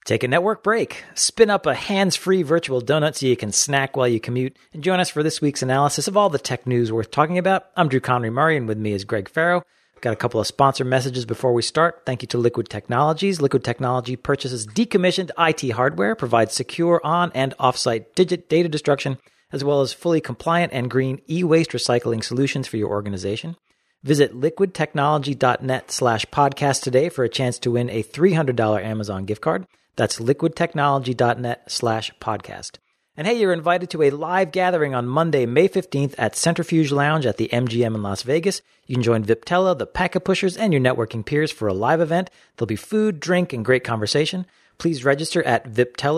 Take a network break. Spin up a hands-free virtual donut so you can snack while you commute. And join us for this week's analysis of all the tech news worth talking about. I'm Drew Conry-Murray, and with me is Greg Farrow. Got a couple of sponsor messages before we start. Thank you to Liquid Technologies. Liquid Technology purchases decommissioned IT hardware, provides secure on- and off-site data destruction, as well as fully compliant and green e-waste recycling solutions for your organization. Visit liquidtechnology.net/podcast today for a chance to win a $300 Amazon gift card. That's liquidtechnology.net/podcast. And hey, you're invited to a live gathering on Monday, May 15th at Centrifuge Lounge at the MGM in Las Vegas. You can join Viptela, the Packet Pushers, and your networking peers for a live event. There'll be food, drink, and great conversation. Please register at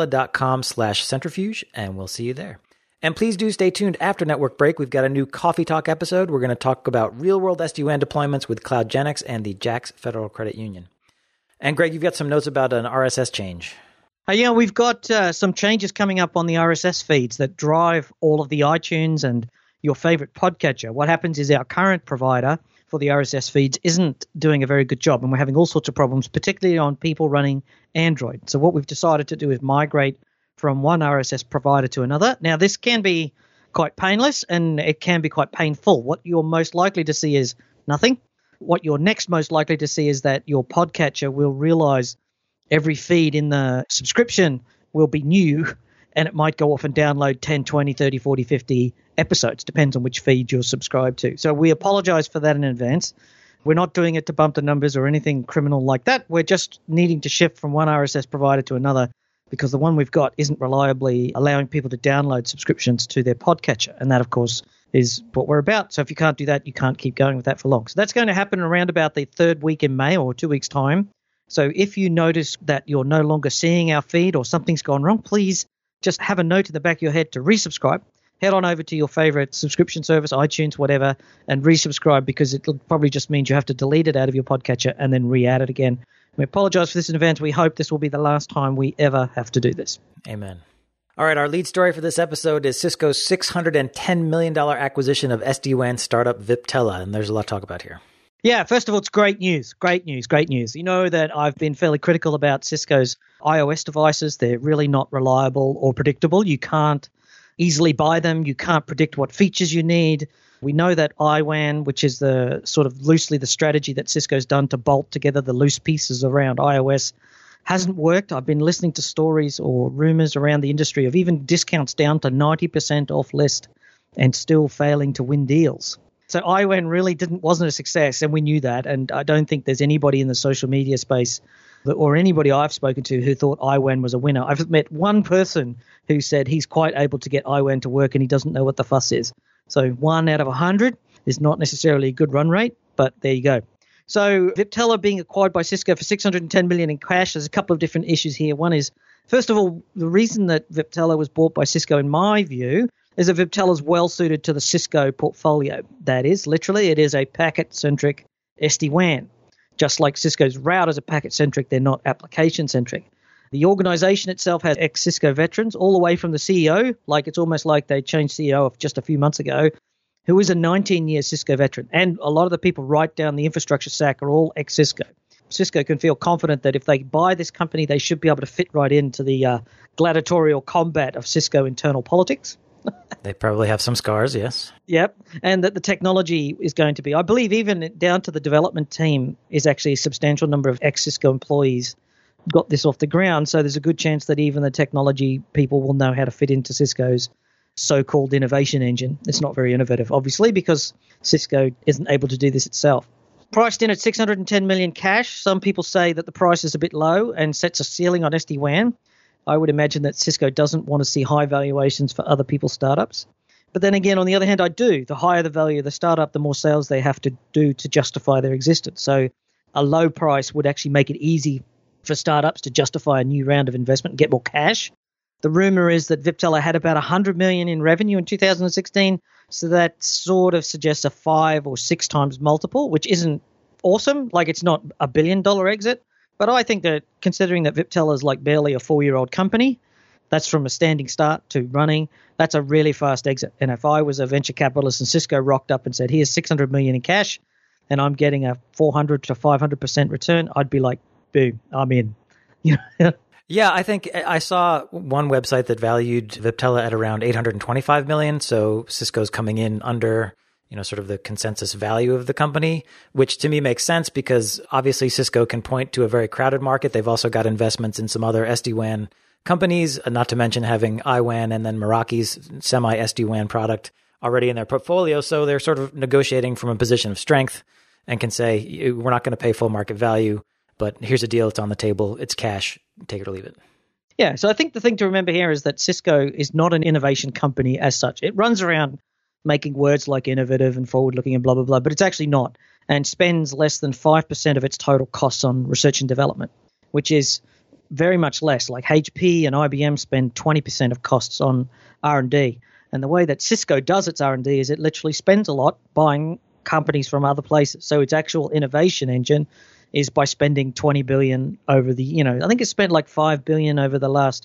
viptela.com/centrifuge, and we'll see you there. And please do stay tuned after Network Break. We've got a new Coffee Talk episode. We're going to talk about real-world SD-WAN deployments with CloudGenix and the JAX Federal Credit Union. And Greg, you've got some notes about an RSS change. Yeah, we've got some changes coming up on the RSS feeds that drive all of the iTunes and your favorite podcatcher. What happens is our current provider for the RSS feeds isn't doing a very good job, and we're having all sorts of problems, particularly on people running Android. So what we've decided to do is migrate from one RSS provider to another. Now, this can be quite painless, and it can be quite painful. What you're most likely to see is nothing. What you're next most likely to see is that your podcatcher will realize every feed in the subscription will be new, and it might go off and download 10, 20, 30, 40, 50 episodes. Depends on which feed you're subscribed to. So we apologize for that in advance. We're not doing it to bump the numbers or anything criminal like that. We're just needing to shift from one RSS provider to another because the one we've got isn't reliably allowing people to download subscriptions to their podcatcher. And that, of course, is what we're about. So if you can't do that, you can't keep going with that for long. So that's going to happen around about the third week in May or 2 weeks' time. So if you notice that you're no longer seeing our feed or something's gone wrong, please just have a note in the back of your head to resubscribe. Head on over to your favorite subscription service, iTunes, whatever, and resubscribe because it'll probably just mean you have to delete it out of your podcatcher and then re-add it again. We apologize for this in advance. We hope this will be the last time we ever have to do this. Amen. All right, our lead story for this episode is Cisco's $610 million acquisition of SD-WAN startup Viptela, and there's a lot to talk about here. Yeah, first of all, it's great news. Great news. You know that I've been fairly critical about Cisco's iOS devices. They're really not reliable or predictable. You can't easily buy them. You can't predict what features you need. We know that iWAN, which is the sort of loosely the strategy that Cisco's done to bolt together the loose pieces around iOS, hasn't worked. I've been listening to stories or rumors around the industry of even discounts down to 90% off list and still failing to win deals. So iWAN really wasn't a success, and we knew that. And I don't think there's anybody in the social media space or anybody I've spoken to who thought iWAN was a winner. I've met one person who said he's quite able to get iWAN to work and he doesn't know what the fuss is. So 1 out of 100 is not necessarily a good run rate, but there you go. So Viptela being acquired by Cisco for $610 million in cash, there's a couple of different issues here. One is, first of all, the reason that Viptela was bought by Cisco, in my view, is that Viptela is well suited to the Cisco portfolio. That is, literally, it is a packet-centric SD-WAN. Just like Cisco's routers are packet-centric, they're not application-centric. The organization itself has ex-Cisco veterans, all the way from the CEO, like it's almost like they changed CEO just a few months ago, who is a 19-year Cisco veteran. And a lot of the people right down the infrastructure stack are all ex-Cisco. Cisco can feel confident that if they buy this company, they should be able to fit right into the gladiatorial combat of Cisco internal politics. They probably have some scars, yes. Yep, and that the technology is going to be, I believe even down to the development team is actually a substantial number of ex-Cisco employees got this off the ground, so there's a good chance that even the technology people will know how to fit into Cisco's so-called innovation engine. It's not very innovative, obviously, because Cisco isn't able to do this itself. Priced in at $610 million cash, some people say that the price is a bit low and sets a ceiling on SD-WAN. I would imagine that Cisco doesn't want to see high valuations for other people's startups. But then again, on the other hand, I do. The higher the value of the startup, the more sales they have to do to justify their existence. So a low price would actually make it easy for startups to justify a new round of investment and get more cash. The rumor is that Viptela had about $100 million in revenue in 2016, so that sort of suggests a 5 or 6 times multiple, which isn't awesome. Like, it's not a $1 billion exit. But I think that considering that Viptela is like barely a 4-year-old company, that's from a standing start to running, that's a really fast exit. And if I was a venture capitalist and Cisco rocked up and said, here's $600 million in cash, and I'm getting a 400 to 500% return, I'd be like, boom, I'm in. You know? Yeah, I think I saw one website that valued Viptela at around 825 million. So Cisco's coming in under, sort of the consensus value of the company, which to me makes sense because obviously Cisco can point to a very crowded market. They've also got investments in some other SD-WAN companies, not to mention having iWAN and then Meraki's semi-SD-WAN product already in their portfolio. So they're sort of negotiating from a position of strength and can say, we're not going to pay full market value, but here's a deal. It's on the table. It's cash. Take it or leave it. Yeah, so I think the thing to remember here is that Cisco is not an innovation company as such. It runs around making words like innovative and forward-looking and blah, blah, blah, but it's actually not, and spends less than 5% of its total costs on research and development, which is very much less. Like HP and IBM spend 20% of costs on R&D. And the way that Cisco does its R&D is it literally spends a lot buying companies from other places. So its actual innovation engine is by spending $20 billion over the, I think it spent like $5 billion over the last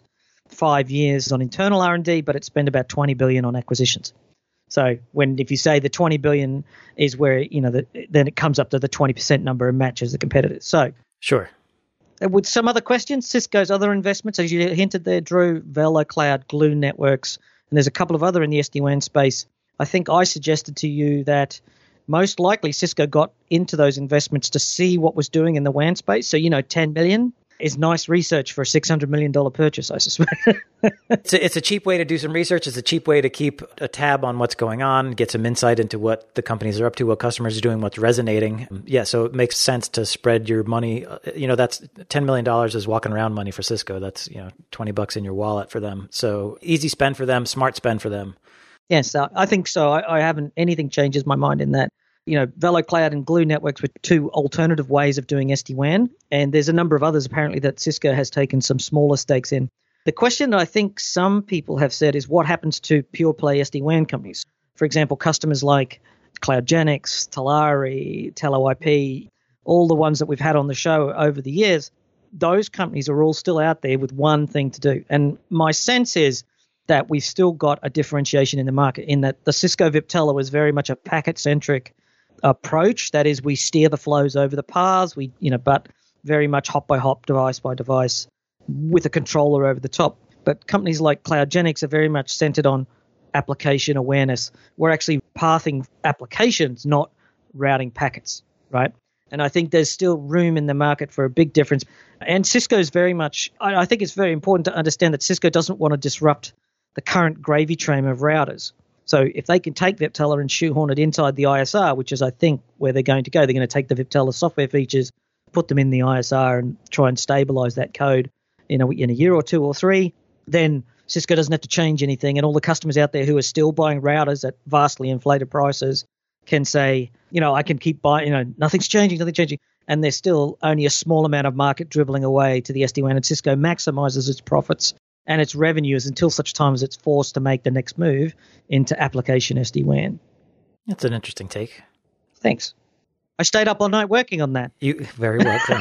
5 years on internal R&D, but it spent about $20 billion on acquisitions. So if you say the $20 billion is where, then it comes up to the 20% number and matches the competitors. So sure. With some other questions, Cisco's other investments, as you hinted there, Drew, VeloCloud, Glue Networks, and there's a couple of other in the SD-WAN space. I think I suggested to you that most likely Cisco got into those investments to see what was doing in the WAN space. So, $10 million is nice research for a $600 million purchase, I suspect. It's a cheap way to do some research. It's a cheap way to keep a tab on what's going on, get some insight into what the companies are up to, what customers are doing, what's resonating. Yeah, so it makes sense to spread your money. That's $10 million is walking around money for Cisco. That's, $20 in your wallet for them. So easy spend for them, smart spend for them. Yes, I think so. I haven't, anything changes my mind in that. VeloCloud and Glue Networks were two alternative ways of doing SD-WAN, and there's a number of others apparently that Cisco has taken some smaller stakes in. The question I think some people have said is what happens to pure play SD-WAN companies? For example, customers like CloudGenix, Talari, TeleIP, all the ones that we've had on the show over the years, those companies are all still out there with one thing to do. And my sense is that we've still got a differentiation in the market in that the Cisco Viptela was very much a packet-centric approach. That is, we steer the flows over the paths, but very much hop by hop, device by device, with a controller over the top. But companies like CloudGenix are very much centered on application awareness. We're actually pathing applications, not routing packets, right? And I think there's still room in the market for a big difference. And Cisco's very much, I think it's very important to understand that Cisco doesn't want to disrupt the current gravy train of routers. So if they can take Viptela and shoehorn it inside the ISR, which is, I think, where they're going to go, they're going to take the Viptela software features, put them in the ISR and try and stabilize that code in a year or two or three, then Cisco doesn't have to change anything. And all the customers out there who are still buying routers at vastly inflated prices can say, I can keep buying, nothing's changing. And there's still only a small amount of market dribbling away to the SD-WAN, and Cisco maximizes its profits and its revenues until such time as it's forced to make the next move into application SD-WAN. That's an interesting take. Thanks. I stayed up all night working on that. You very well done.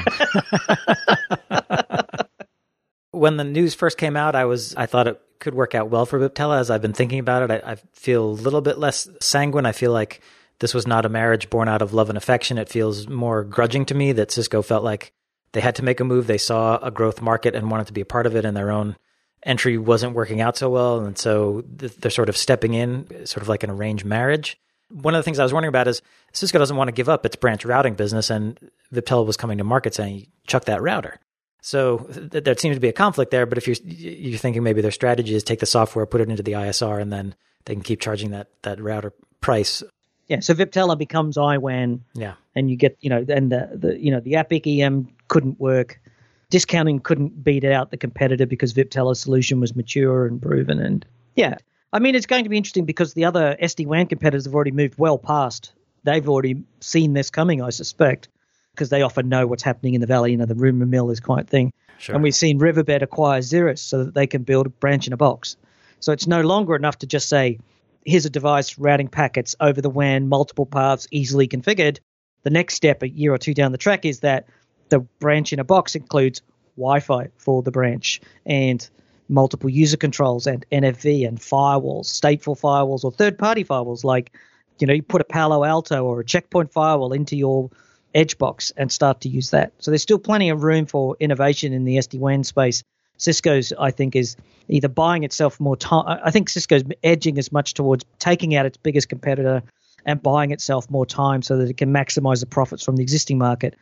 When the news first came out, I thought it could work out well for Viptela. As I've been thinking about it, I feel a little bit less sanguine. I feel like this was not a marriage born out of love and affection. It feels more grudging to me that Cisco felt like they had to make a move. They saw a growth market and wanted to be a part of it, and their own entry wasn't working out so well. And so they're sort of stepping in, sort of like an arranged marriage. One of the things I was wondering about is Cisco doesn't want to give up its branch routing business, and Viptela was coming to market saying, chuck that router. So there seems to be a conflict there, but if you're thinking maybe their strategy is take the software, put it into the ISR, and then they can keep charging that router price. Yeah, so Viptela becomes iWAN. Yeah. And you get, and the APIC EM couldn't work. Discounting couldn't beat out the competitor because Viptela's solution was mature and proven. And yeah, I mean, it's going to be interesting because the other SD-WAN competitors have already moved well past. They've already seen this coming, I suspect, because they often know what's happening in the valley. The rumor mill is quite a thing. Sure. And we've seen Riverbed acquire Xeris so that they can build a branch in a box. So it's no longer enough to just say, here's a device routing packets over the WAN, multiple paths, easily configured. The next step, a year or two down the track, is that the branch in a box includes Wi-Fi for the branch and multiple user controls and NFV and firewalls, stateful firewalls or third-party firewalls. Like, you put a Palo Alto or a Checkpoint firewall into your edge box and start to use that. So there's still plenty of room for innovation in the SD-WAN space. Cisco's, I think, is either buying itself more time. I think Cisco's edging as much towards taking out its biggest competitor and buying itself more time so that it can maximize the profits from the existing market,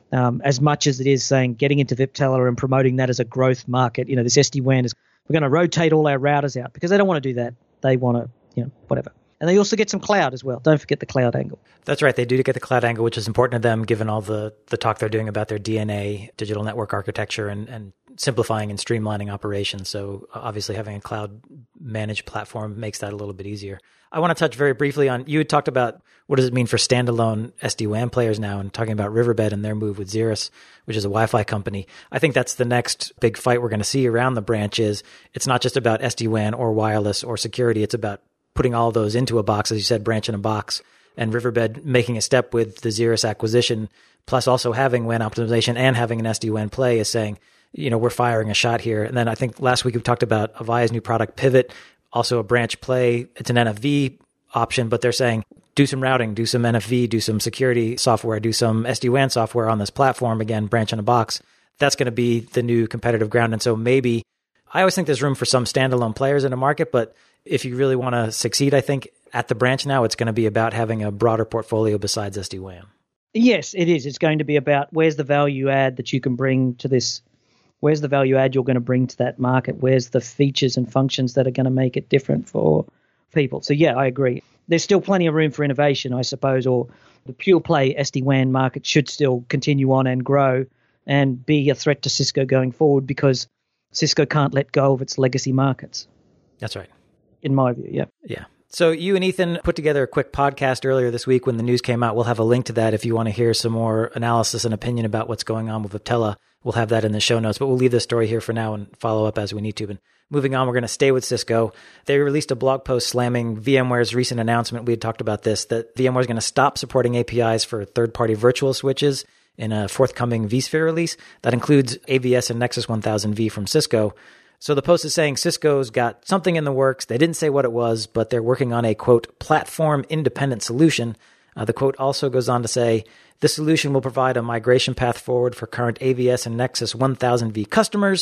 as much as it is saying getting into Viptela and promoting that as a growth market. This SD-WAN is, we're going to rotate all our routers out, because they don't want to do that. They want to, whatever. And they also get some cloud as well. Don't forget the cloud angle. That's right. They do get the cloud angle, which is important to them given all the talk they're doing about their DNA, digital network architecture, and simplifying and streamlining operations. So obviously having a cloud managed platform makes that a little bit easier. I want to touch very briefly on, you had talked about what does it mean for standalone SD-WAN players now, and talking about Riverbed and their move with Xeris, which is a Wi-Fi company. I think that's the next big fight we're going to see around the branches. It's not just about SD-WAN or wireless or security. It's about putting all of those into a box, as you said, branch in a box. And Riverbed making a step with the Xeris acquisition, plus also having WAN optimization and having an SD-WAN play, is saying, we're firing a shot here. And then I think last week we talked about Avaya's new product, Pivot, also a branch play. It's an NFV option, but they're saying do some routing, do some NFV, do some security software, do some SD-WAN software on this platform. Again, branch in a box. That's going to be the new competitive ground. And so maybe, I always think there's room for some standalone players in a market, but if you really want to succeed, I think at the branch now, it's going to be about having a broader portfolio besides SD-WAN. Yes, it is. It's going to be about where's the value add that you can bring to this. Where's the value add you're going to bring to that market? Where's the features and functions that are going to make it different for people? So yeah, I agree. There's still plenty of room for innovation, I suppose, or the pure play SD-WAN market should still continue on and grow and be a threat to Cisco going forward, because Cisco can't let go of its legacy markets. That's right. In my view, yeah. Yeah. So you and Ethan put together a quick podcast earlier this week when the news came out. We'll have a link to that if you want to hear some more analysis and opinion about what's going on with Viptela. We'll have that in the show notes, but we'll leave this story here for now and follow up as we need to. And moving on, we're going to stay with Cisco. They released a blog post slamming VMware's recent announcement. We had talked about this, that VMware is going to stop supporting APIs for third-party virtual switches in a forthcoming vSphere release. That includes AVS and Nexus 1000V from Cisco. So the post is saying Cisco's got something in the works. They didn't say what it was, but they're working on a, quote, platform-independent solution. The quote also goes on to say, this solution will provide a migration path forward for current AVS and Nexus 1000V customers.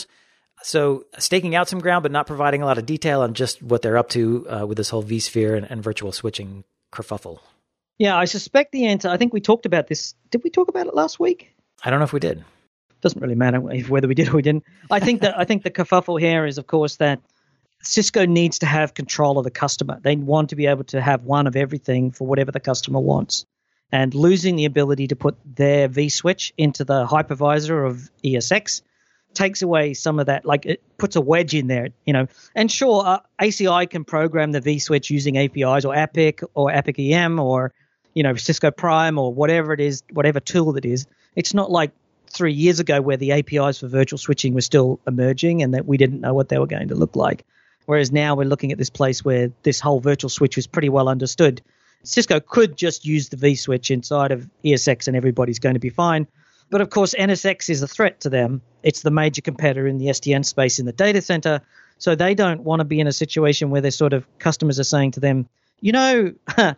So staking out some ground, but not providing a lot of detail on just what they're up to with this whole vSphere and virtual switching kerfuffle. Yeah, I suspect the answer, I think we talked about this. Did we talk about it last week? I don't know if we did. Doesn't really matter whether we did or we didn't. I think the kerfuffle here is, of course, that Cisco needs to have control of the customer. They want to be able to have one of everything for whatever the customer wants. And losing the ability to put their vSwitch into the hypervisor of ESX takes away some of that, like it puts a wedge in there, And sure, ACI can program the vSwitch using APIs or Epic EM or, Cisco Prime or whatever it is, whatever tool it is. It's not like 3 years ago where the APIs for virtual switching were still emerging and that we didn't know what they were going to look like. Whereas now we're looking at this place where this whole virtual switch is pretty well understood. Cisco could just use the vSwitch inside of ESX and everybody's going to be fine. But of course, NSX is a threat to them. It's the major competitor in the SDN space in the data center. So they don't want to be in a situation where their sort of customers are saying to them, your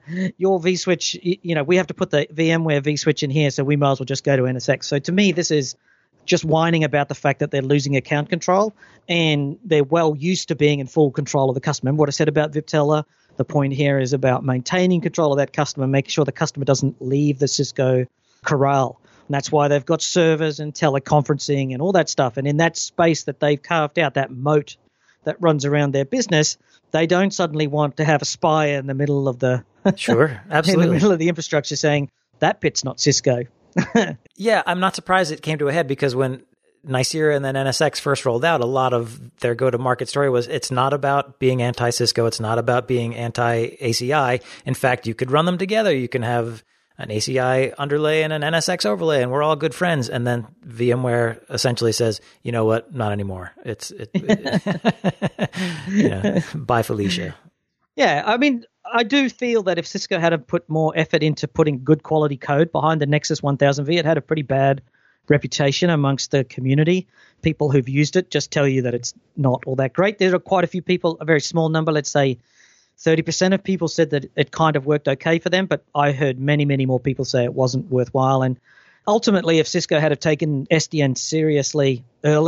vSwitch, we have to put the VMware vSwitch in here, so we might as well just go to NSX. So to me, this is just whining about the fact that they're losing account control and they're well used to being in full control of the customer. Remember what I said about Viptela? The point here is about maintaining control of that customer, making sure the customer doesn't leave the Cisco corral. And that's why they've got servers and teleconferencing and all that stuff. And in that space that they've carved out, that moat that runs around their business, they don't suddenly want to have a spy in the middle of the sure, absolutely, in the middle of the infrastructure saying that bit's not Cisco. Yeah, I'm not surprised it came to a head because when Nicira and then NSX first rolled out, a lot of their go-to-market story was it's not about being anti-Cisco, it's not about being anti-ACI. In fact, you could run them together. You can have an ACI underlay and an NSX overlay, and we're all good friends. And then VMware essentially says, you know what, not anymore. Bye, Felicia. Yeah, I mean, I do feel that if Cisco had to put more effort into putting good quality code behind the Nexus 1000V, it had a pretty bad reputation amongst the community. People who've used it just tell you that it's not all that great. There are quite a few people, a very small number, let's say 30% of people said that it kind of worked okay for them, but I heard many, many more people say it wasn't worthwhile. And ultimately, if Cisco had have taken SDN seriously earlier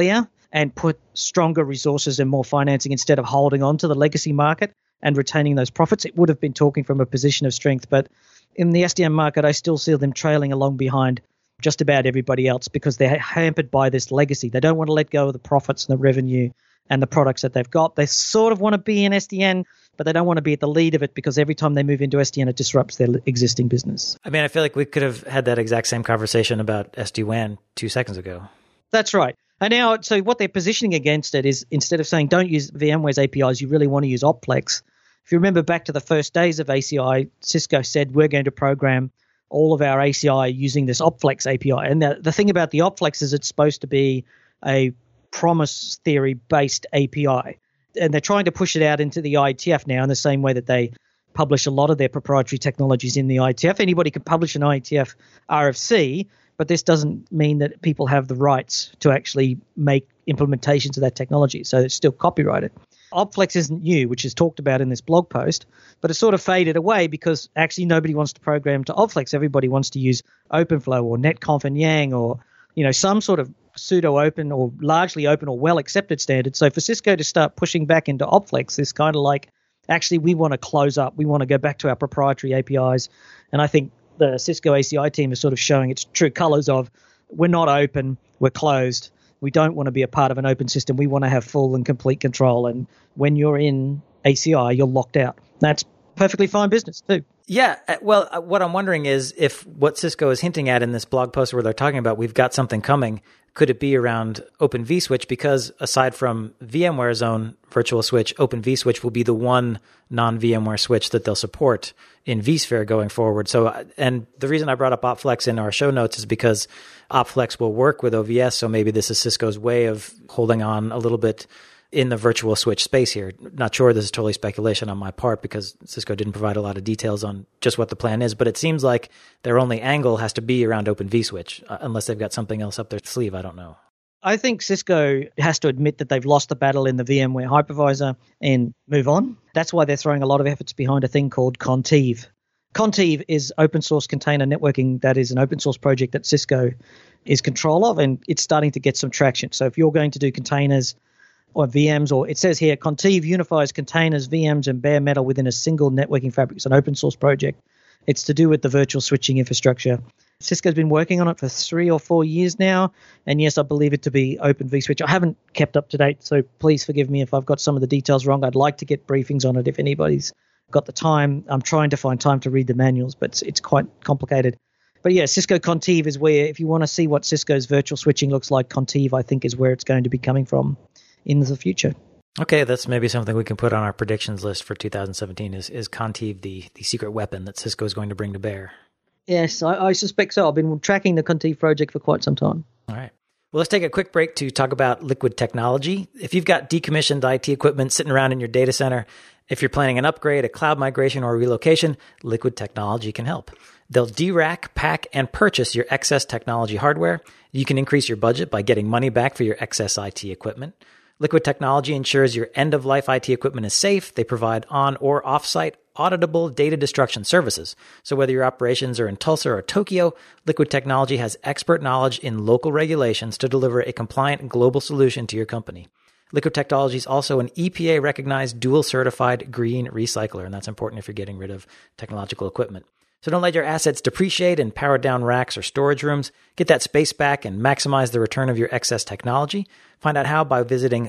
and put stronger resources and more financing instead of holding on to the legacy market and retaining those profits, it would have been talking from a position of strength. But in the SDN market, I still see them trailing along behind just about everybody else because they're hampered by this legacy. They don't want to let go of the profits and the revenue and the products that they've got. They sort of want to be in SDN, but they don't want to be at the lead of it because every time they move into SDN, it disrupts their existing business. I mean, I feel like we could have had that exact same conversation about SD-WAN 2 seconds ago. That's right. And now, so what they're positioning against it is instead of saying don't use VMware's APIs, you really want to use Opflex. If you remember back to the first days of ACI, Cisco said we're going to program all of our ACI using this Opflex API. And the thing about the Opflex is it's supposed to be a promise theory-based API. And they're trying to push it out into the IETF now in the same way that they publish a lot of their proprietary technologies in the IETF. Anybody can publish an IETF RFC, but this doesn't mean that people have the rights to actually make implementations of that technology. So it's still copyrighted. Opflex isn't new, which is talked about in this blog post, but it sort of faded away because actually nobody wants to program to Opflex. Everybody wants to use OpenFlow or NetConf and Yang or, some sort of pseudo-open or largely open or well-accepted standard. So for Cisco to start pushing back into Opflex is kind of like, actually, we want to close up. We want to go back to our proprietary APIs. And I think the Cisco ACI team is sort of showing its true colors of we're not open, we're closed. We don't want to be a part of an open system. We want to have full and complete control. And when you're in ACI, you're locked out. That's perfectly fine business too. Yeah. Well, what I'm wondering is if what Cisco is hinting at in this blog post where they're talking about we've got something coming, could it be around Open vSwitch? Because aside from VMware's own virtual switch, Open vSwitch will be the one non-VMware switch that they'll support in vSphere going forward. So, and the reason I brought up Opflex in our show notes is because Opflex will work with OVS. So maybe this is Cisco's way of holding on a little bit in the virtual switch space here. Not sure, this is totally speculation on my part because Cisco didn't provide a lot of details on just what the plan is, but it seems like their only angle has to be around Open vSwitch, unless they've got something else up their sleeve. I don't know. I think Cisco has to admit that they've lost the battle in the VMware hypervisor and move on. That's why they're throwing a lot of efforts behind a thing called Contiv. Contiv is open source container networking. That is an open source project that Cisco is control of, and it's starting to get some traction. So if you're going to do containers or VMs, or it says here, Contiv unifies containers, VMs, and bare metal within a single networking fabric. It's an open source project. It's to do with the virtual switching infrastructure. Cisco's been working on it for 3 or 4 years now, and yes, I believe it to be Open vSwitch. I haven't kept up to date, so please forgive me if I've got some of the details wrong. I'd like to get briefings on it if anybody's got the time. I'm trying to find time to read the manuals, but it's quite complicated. But yeah, Cisco Contiv is where, if you want to see what Cisco's virtual switching looks like, Contiv, I think, is where it's going to be coming from in the future. Okay, that's maybe something we can put on our predictions list for 2017 is Contiv the secret weapon that Cisco is going to bring to bear. Yes, I suspect so. I've been tracking the Contiv project for quite some time. All right. Well, let's take a quick break to talk about Liquid Technology. If you've got decommissioned IT equipment sitting around in your data center, if you're planning an upgrade, a cloud migration, or a relocation, Liquid Technology can help. They'll de-rack, pack, and purchase your excess technology hardware. You can increase your budget by getting money back for your excess IT equipment. Liquid Technology ensures your end-of-life IT equipment is safe. They provide on- or off-site auditable data destruction services. So whether your operations are in Tulsa or Tokyo, Liquid Technology has expert knowledge in local regulations to deliver a compliant global solution to your company. Liquid Technology is also an EPA-recognized dual-certified green recycler, and that's important if you're getting rid of technological equipment. So don't let your assets depreciate in powered-down racks or storage rooms. Get that space back and maximize the return of your excess technology. Find out how by visiting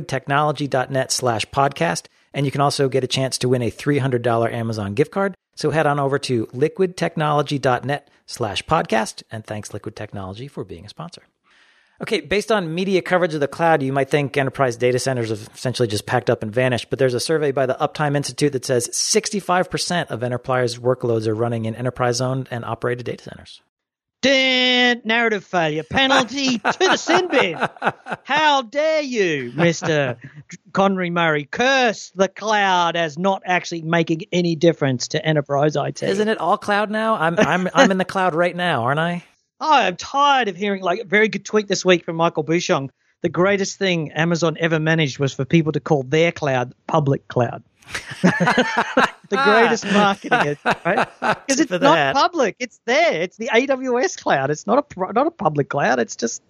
liquidtechnology.net/podcast. And you can also get a chance to win a $300 Amazon gift card. So head on over to liquidtechnology.net/podcast. And thanks, Liquid Technology, for being a sponsor. Okay, based on media coverage of the cloud, you might think enterprise data centers have essentially just packed up and vanished, but there's a survey by the Uptime Institute that says 65% of enterprise workloads are running in enterprise-owned and operated data centers. Narrative failure. Penalty to the sin bin. How dare you, Mr. Connery Murray, curse the cloud as not actually making any difference to enterprise IT. Isn't it all cloud now? I'm in the cloud right now, aren't I? Oh, I'm tired of hearing, like, a very good tweet this week from Michael Bouchon. The greatest thing Amazon ever managed was for people to call their cloud public cloud. The greatest marketing, right? Because it's not public. It's there. It's the AWS cloud. It's not a public cloud. It's just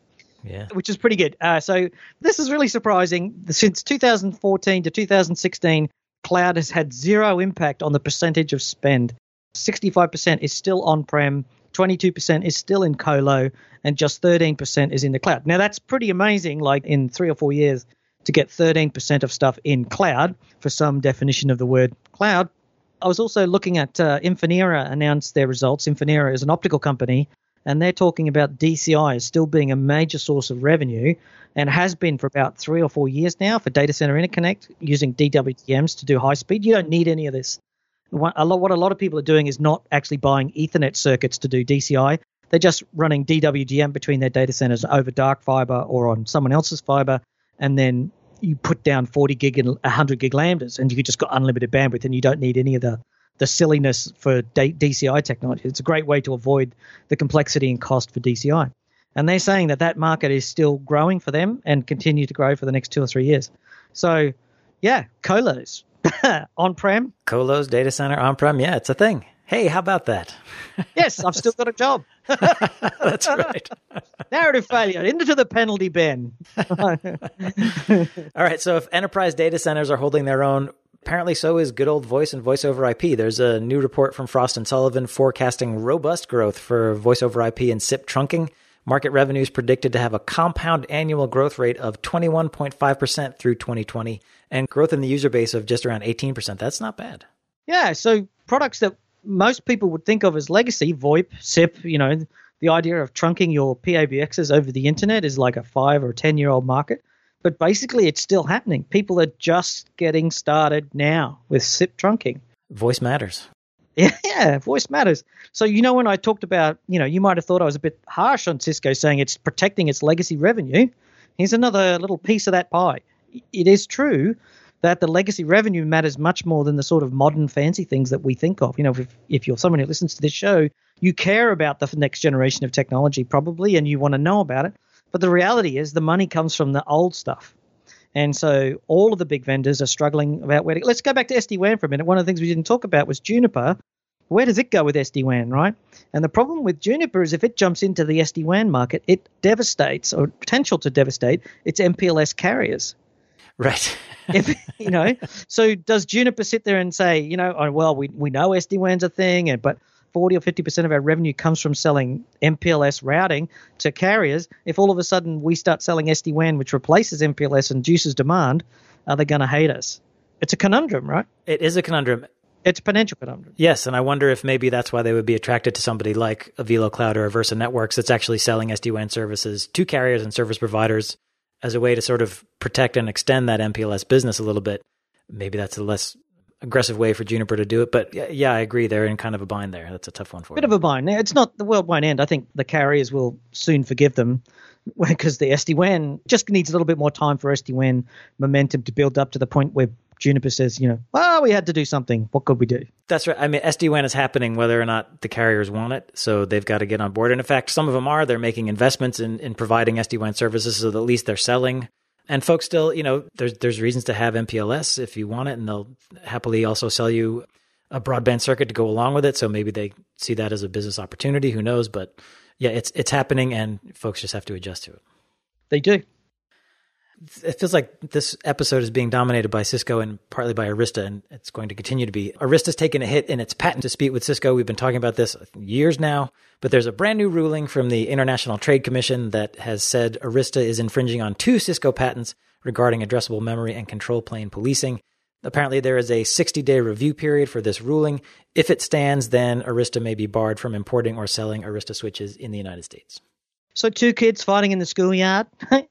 Yeah. which is pretty good. So this is really surprising. Since 2014 to 2016, cloud has had zero impact on the percentage of spend. 65% is still on-prem, 22% is still in colo, and just 13% is in the cloud. Now, that's pretty amazing, like in 3 or 4 years, to get 13% of stuff in cloud for some definition of the word cloud. I was also looking at Infinera announced their results. Infinera is an optical company, and they're talking about DCI as still being a major source of revenue and has been for about 3 or 4 years now for data center interconnect using DWDMs to do high speed. You don't need any of this. What a lot of people are doing is not actually buying Ethernet circuits to do DCI. They're just running DWDM between their data centers over dark fiber or on someone else's fiber, and then you put down 40 gig and 100 gig lambdas, and you just got unlimited bandwidth, and you don't need any of the silliness for DCI technology. It's a great way to avoid the complexity and cost for DCI. And they're saying that market is still growing for them and continue to grow for the next 2 or 3 years. So, yeah, colos. On-prem. Colos, data center, on-prem. Yeah, it's a thing. Hey, how about that? Yes, I've still got a job. That's right. Narrative failure. Into the penalty bin. All right. So if enterprise data centers are holding their own, apparently so is good old voice and voice over IP. There's a new report from Frost & Sullivan forecasting robust growth for voice over IP and SIP trunking. Market revenues predicted to have a compound annual growth rate of 21.5% through 2020 and growth in the user base of just around 18%. That's not bad. Yeah, so products that most people would think of as legacy, VoIP, SIP, the idea of trunking your PABXs over the internet is like a 5 or 10-year-old market. But basically, it's still happening. People are just getting started now with SIP trunking. Voice matters. Yeah, voice matters. So, when I talked about, you might have thought I was a bit harsh on Cisco saying it's protecting its legacy revenue. Here's another little piece of that pie. It is true that the legacy revenue matters much more than the sort of modern fancy things that we think of. If you're someone who listens to this show, you care about the next generation of technology probably, and you want to know about it. But the reality is the money comes from the old stuff. And so all of the big vendors are struggling about where to. Let's go back to SD-WAN for a minute. One of the things we didn't talk about was Juniper. Where does it go with SD-WAN, right? And the problem with Juniper is if it jumps into the SD-WAN market, it devastates or potential to devastate its MPLS carriers. Right. So does Juniper sit there and say, we know SD-WAN's a thing, but 40 or 50% of our revenue comes from selling MPLS routing to carriers. If all of a sudden we start selling SD-WAN, which replaces MPLS and juices demand, are they going to hate us? It's a conundrum, right? It is a conundrum. It's a potential conundrum. Yes, and I wonder if maybe that's why they would be attracted to somebody like a VeloCloud or a Versa Networks that's actually selling SD-WAN services to carriers and service providers as a way to sort of protect and extend that MPLS business a little bit. Maybe that's a less aggressive way for Juniper to do it. But yeah, I agree. They're in kind of a bind there. That's a tough one for them. Bit of a bind. Now, it's not the world won't end. I think the carriers will soon forgive them because the SD-WAN just needs a little bit more time for SD-WAN momentum to build up to the point where Juniper says, we had to do something. What could we do? That's right. I mean, SD-WAN is happening whether or not the carriers want it. So they've got to get on board. And in fact, some of them are. They're making investments in providing SD-WAN services so that at least they're selling. And folks still, there's reasons to have MPLS if you want it, and they'll happily also sell you a broadband circuit to go along with it. So maybe they see that as a business opportunity. Who knows? But yeah, it's happening, and folks just have to adjust to it. They do. It feels like this episode is being dominated by Cisco and partly by Arista, and it's going to continue to be. Arista's taken a hit in its patent dispute with Cisco. We've been talking about this years now, but there's a brand new ruling from the International Trade Commission that has said Arista is infringing on 2 Cisco patents regarding addressable memory and control plane policing. Apparently, there is a 60-day review period for this ruling. If it stands, then Arista may be barred from importing or selling Arista switches in the United States. So 2 kids fighting in the schoolyard, and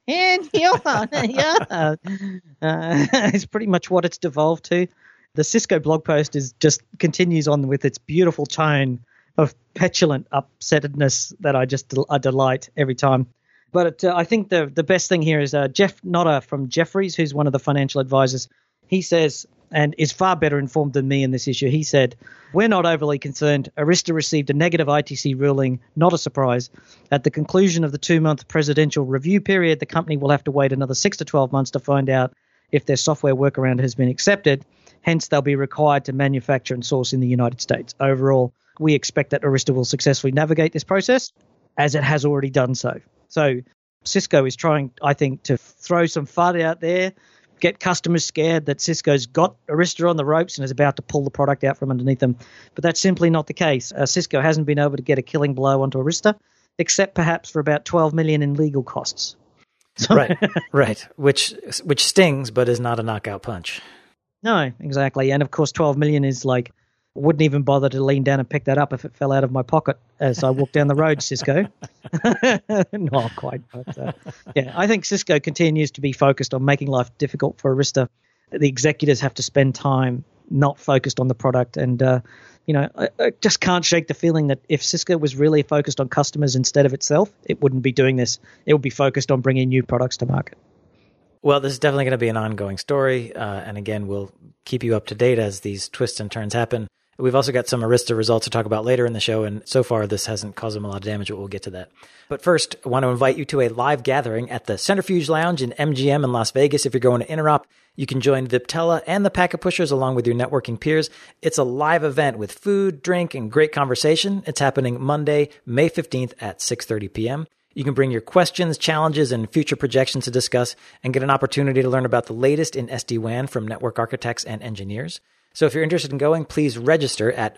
it's pretty much what it's devolved to. The Cisco blog post continues on with its beautiful tone of petulant upsettedness that I delight every time. But I think the best thing here is Jeff Notter from Jefferies, who's one of the financial advisors. He says, and is far better informed than me in this issue, he said, "We're not overly concerned. Arista received a negative ITC ruling, not a surprise. At the conclusion of the 2-month presidential review period, the company will have to wait another 6 to 12 months to find out if their software workaround has been accepted. Hence, they'll be required to manufacture and source in the United States. Overall, we expect that Arista will successfully navigate this process, as it has already done so." So Cisco is trying, I think, to throw some fun out there, get customers scared that Cisco's got Arista on the ropes and is about to pull the product out from underneath them. But that's simply not the case. Cisco hasn't been able to get a killing blow onto Arista, except perhaps for about $12 million in legal costs. So, right. Which stings, but is not a knockout punch. No, exactly. And of course, $12 million is like, wouldn't even bother to lean down and pick that up if it fell out of my pocket as I walk down the road, Cisco. Not quite. But, yeah, I think Cisco continues to be focused on making life difficult for Arista. The executives have to spend time not focused on the product. And, I just can't shake the feeling that if Cisco was really focused on customers instead of itself, it wouldn't be doing this. It would be focused on bringing new products to market. Well, this is definitely going to be an ongoing story. And again, we'll keep you up to date as these twists and turns happen. We've also got some Arista results to talk about later in the show, and so far this hasn't caused them a lot of damage, but we'll get to that. But first, I want to invite you to a live gathering at the Centrifuge Lounge in MGM in Las Vegas. If you're going to Interop, you can join Viptela and the Packet Pushers along with your networking peers. It's a live event with food, drink, and great conversation. It's happening Monday, May 15th at 6:30 p.m. You can bring your questions, challenges, and future projections to discuss and get an opportunity to learn about the latest in SD-WAN from network architects and engineers. So if you're interested in going, please register at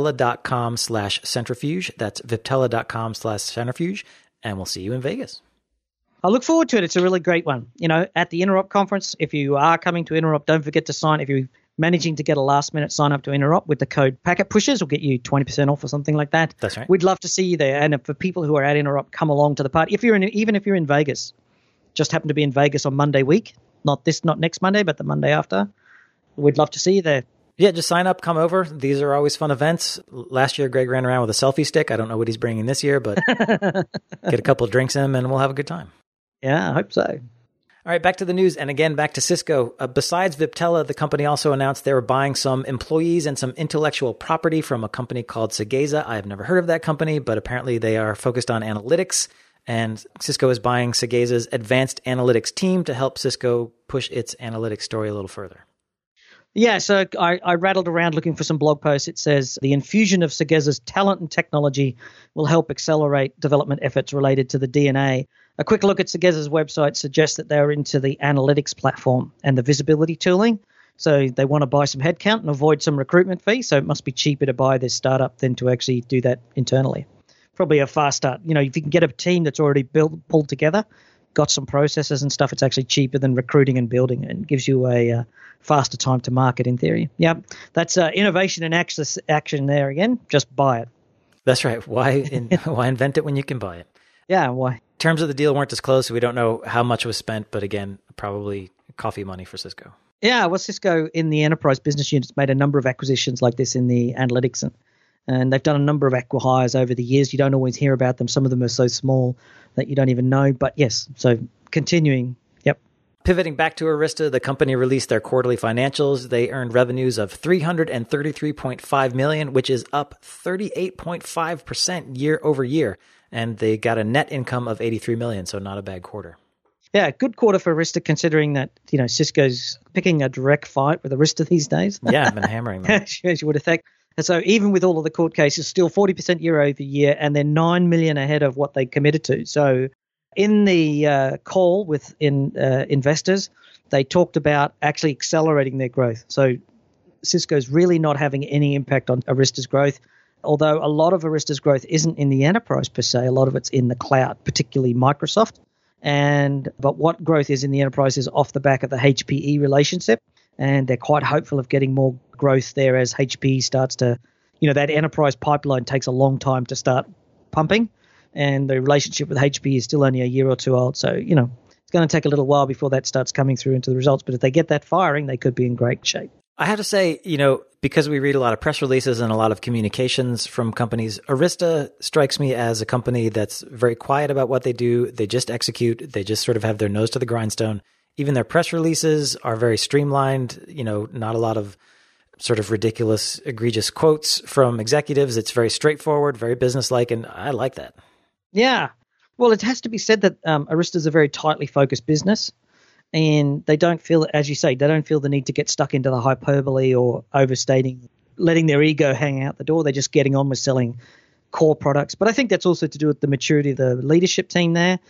viptela.com/centrifuge. That's viptela.com/centrifuge. And we'll see you in Vegas. I look forward to it. It's a really great one. At the Interop conference, if you are coming to Interop, don't forget to sign. If you're managing to get a last-minute sign-up to Interop with the code Packet Pushers, will get you 20% off or something like that. That's right. We'd love to see you there. And for people who are at Interop, come along to the party. Even if you're in Vegas, just happen to be in Vegas on Monday week, not next Monday, but the Monday after, we'd love to see you there. Yeah, just sign up, come over. These are always fun events. Last year, Greg ran around with a selfie stick. I don't know what he's bringing this year, but get a couple of drinks in and we'll have a good time. Yeah, I hope so. All right, back to the news. And again, back to Cisco. Besides Viptela, the company also announced they were buying some employees and some intellectual property from a company called Segeza. I have never heard of that company, but apparently they are focused on analytics. And Cisco is buying Segeza's advanced analytics team to help Cisco push its analytics story a little further. Yeah, so I rattled around looking for some blog posts. It says the infusion of Segeza's talent and technology will help accelerate development efforts related to the DNA. A quick look at Segeza's website suggests that they're into the analytics platform and the visibility tooling. So they want to buy some headcount and avoid some recruitment fee. So it must be cheaper to buy this startup than to actually do that internally. Probably a fast start. If you can get a team that's already pulled together, got some processes and stuff, it's actually cheaper than recruiting and building and gives you a faster time to market in theory. Yeah, that's innovation and action there again. Just buy it. That's right. Why invent it when you can buy it? Yeah, why? Terms of the deal weren't disclosed, so we don't know how much was spent, but again, probably coffee money for Cisco. Yeah, well, Cisco in the enterprise business units made a number of acquisitions like this in the analytics, and they've done a number of acqui-hires over the years. You don't always hear about them. Some of them are so small that you don't even know, but yes, so continuing. Yep. Pivoting back to Arista, the company released their quarterly financials. They earned revenues of $333.5 million, which is up 38.5% year over year. And they got a net income of $83 million, so not a bad quarter. Yeah, good quarter for Arista considering that, Cisco's picking a direct fight with Arista these days. Yeah, I've been hammering them. As you would have thought. And so even with all of the court cases, still 40% year over year, and they're $9 million ahead of what they committed to. So in the call with investors, they talked about actually accelerating their growth. So Cisco's really not having any impact on Arista's growth, although a lot of Arista's growth isn't in the enterprise per se. A lot of it's in the cloud, particularly Microsoft. But what growth is in the enterprise is off the back of the HPE relationship. And they're quite hopeful of getting more growth there as HPE starts to, that enterprise pipeline takes a long time to start pumping. And the relationship with HPE is still only a year or two old. So, it's going to take a little while before that starts coming through into the results. But if they get that firing, they could be in great shape. I have to say, because we read a lot of press releases and a lot of communications from companies, Arista strikes me as a company that's very quiet about what they do. They just execute. They just sort of have their nose to the grindstone. Even their press releases are very streamlined, not a lot of sort of ridiculous, egregious quotes from executives. It's very straightforward, very businesslike, and I like that. Yeah. Well, it has to be said that Arista is a very tightly focused business, and they don't feel, as you say, they don't feel the need to get stuck into the hyperbole or overstating, letting their ego hang out the door. They're just getting on with selling core products. But I think that's also to do with the maturity of the leadership team there.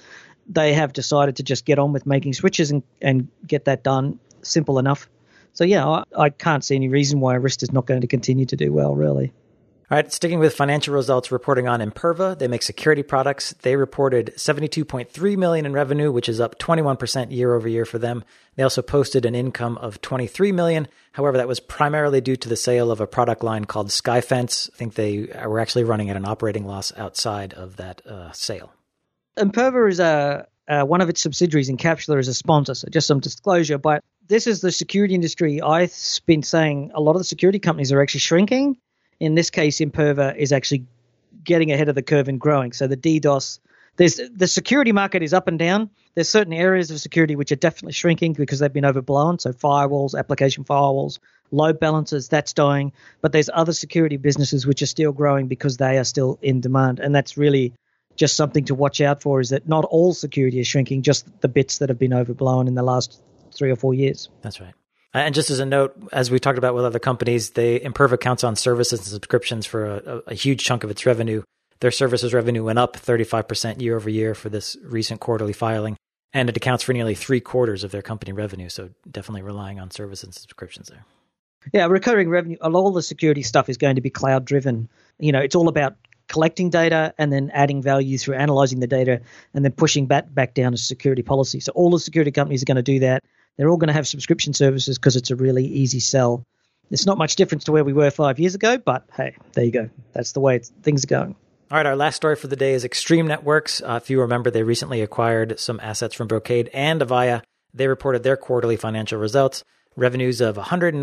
they have decided to just get on with making switches and get that done simple enough. So, yeah, I can't see any reason why Arista is not going to continue to do well, really. All right, sticking with financial results, reporting on Imperva. They make security products. They reported $72.3 million in revenue, which is up 21% year over year for them. They also posted an income of $23 million. However, that was primarily due to the sale of a product line called Skyfence. I think they were actually running at an operating loss outside of that sale. Imperva is one of its subsidiaries, Encapsula is a sponsor, so just some disclosure. But this is the security industry. I've been saying a lot of the security companies are actually shrinking. In this case, Imperva is actually getting ahead of the curve and growing. So the DDoS, the security market is up and down. There's certain areas of security which are definitely shrinking because they've been overblown. So firewalls, application firewalls, load balancers, that's dying. But there's other security businesses which are still growing because they are still in demand. And that's really just something to watch out for, is that not all security is shrinking, just the bits that have been overblown in the last 3 or 4 years. That's right. And just as a note, as we talked about with other companies, Imperva counts on services and subscriptions for a huge chunk of its revenue. Their services revenue went up 35% year over year for this recent quarterly filing, and it accounts for nearly 3/4 of their company revenue. So definitely relying on services and subscriptions there. Yeah, recurring revenue, all the security stuff is going to be cloud driven. It's all about collecting data and then adding value through analyzing the data and then pushing back down to security policy. So all the security companies are going to do that. They're all going to have subscription services because it's a really easy sell. It's not much difference to where we were 5 years ago, but hey, there you go. That's the way things are going. All right, our last story for the day is Extreme Networks. If you remember, they recently acquired some assets from Brocade and Avaya. They reported their quarterly financial results, revenues of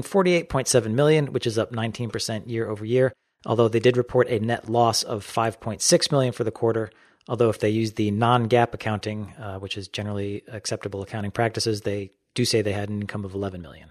$148.7 million, which is up 19% year over year, although they did report a net loss of $5.6 million for the quarter. Although if they use the non-GAAP accounting, which is generally acceptable accounting practices, they do say they had an income of $11 million.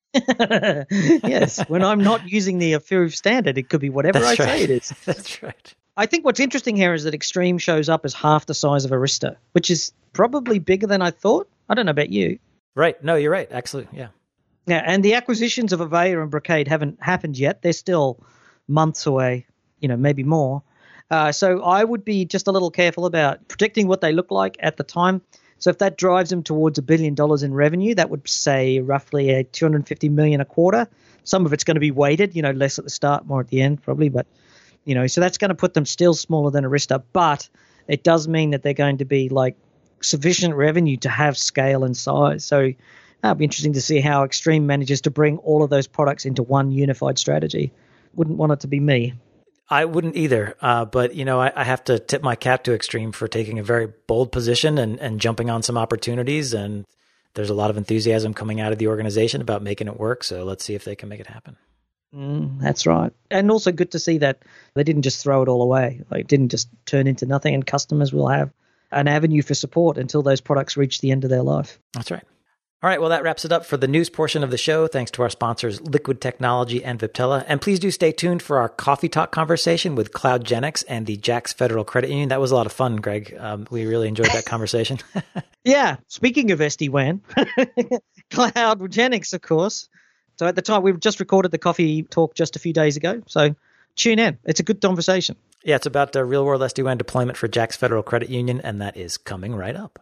Yes, when I'm not using the approved standard, it could be whatever I say it is. That's right. I think what's interesting here is that Extreme shows up as half the size of Arista, which is probably bigger than I thought. I don't know about you. Right. No, you're right. Actually, yeah. Yeah, and the acquisitions of Avaya and Brocade haven't happened yet. They're still months away, maybe more. So I would be just a little careful about predicting what they look like at the time. So if that drives them towards $1 billion in revenue, that would say roughly a $250 million a quarter. Some of it's going to be weighted, less at the start, more at the end probably. But, so that's going to put them still smaller than Arista. But it does mean that they're going to be like sufficient revenue to have scale and size. So it'll be interesting to see how Extreme manages to bring all of those products into one unified strategy. Wouldn't want it to be me. I wouldn't either, but I have to tip my cap to Extreme for taking a very bold position and jumping on some opportunities, and there's a lot of enthusiasm coming out of the organization about making it work, so let's see if they can make it happen. That's right. And also good to see that they didn't just throw it all away. Like, it didn't just turn into nothing, and customers will have an avenue for support until those products reach the end of their life. That's right. All right, well, that wraps it up for the news portion of the show. Thanks to our sponsors, Liquid Technology and Viptela. And please do stay tuned for our Coffee Talk conversation with CloudGenix and the Jax Federal Credit Union. That was a lot of fun, Greg. We really enjoyed that conversation. Yeah, speaking of SD-WAN, CloudGenix, of course. So at the time, we've just recorded the Coffee Talk just a few days ago. So tune in. It's a good conversation. Yeah, it's about the real-world SD-WAN deployment for Jax Federal Credit Union, and that is coming right up.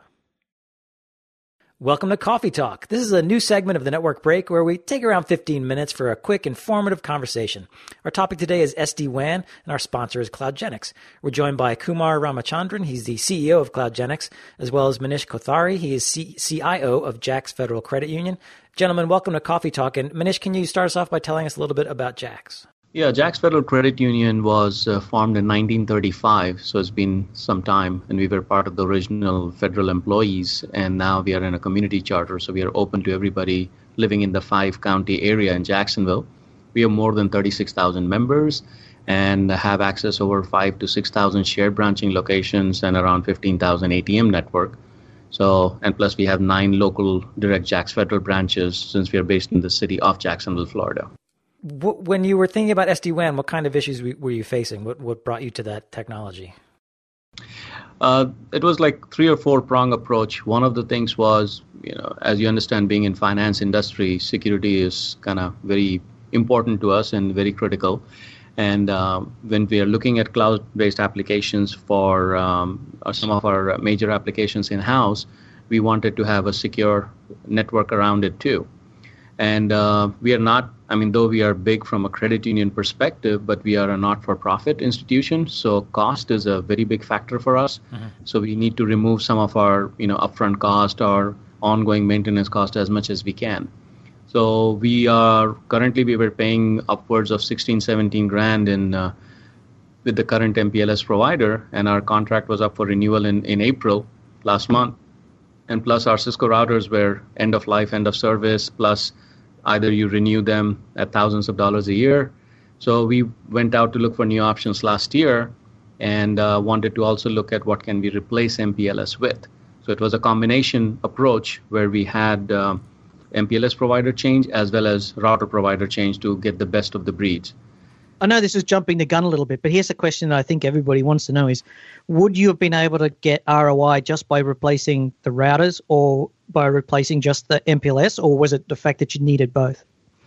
Welcome to Coffee Talk. This is a new segment of the Network Break where we take around 15 minutes for a quick, informative conversation. Our topic today is SD-WAN, and our sponsor is CloudGenix. We're joined by Kumar Ramachandran. He's the CEO of CloudGenix, as well as Manish Kothari. He is CIO of Jax Federal Credit Union. Gentlemen, welcome to Coffee Talk. And Manish, can you start us off by telling us a little bit about Jax? Yeah, Jax Federal Credit Union was formed in 1935, so it's been some time, and we were part of the original federal employees, and now we are in a community charter, so we are open to everybody living in the 5-county area in Jacksonville. We have more than 36,000 members and have access over 5,000 to 6,000 shared branching locations and around 15,000 ATM network. So, and plus we have 9 local direct Jax Federal branches since we are based in the city of Jacksonville, Florida. When you were thinking about SD-WAN, what kind of issues were you facing? What brought you to that technology? It was like 3 or 4 prong approach. One of the things was, as you understand, being in finance industry, security is kind of very important to us and very critical. And when we are looking at cloud-based applications for some of our major applications in-house, we wanted to have a secure network around it too. And we are not, though we are big from a credit union perspective, but we are a not-for-profit institution. So cost is a very big factor for us. Mm-hmm. So we need to remove some of our, upfront cost or ongoing maintenance cost as much as we can. So we were paying upwards of 16, 17 grand with the current MPLS provider, and our contract was up for renewal in April last month. And plus our Cisco routers were end of life, end of service, plus either you renew them at thousands of dollars a year. So we went out to look for new options last year and wanted to also look at what can we replace MPLS with. So it was a combination approach where we had MPLS provider change as well as router provider change to get the best of the breeds. I know this is jumping the gun a little bit, but here's a question that I think everybody wants to know is, would you have been able to get ROI just by replacing the routers or by replacing just the MPLS, or was it the fact that you needed both?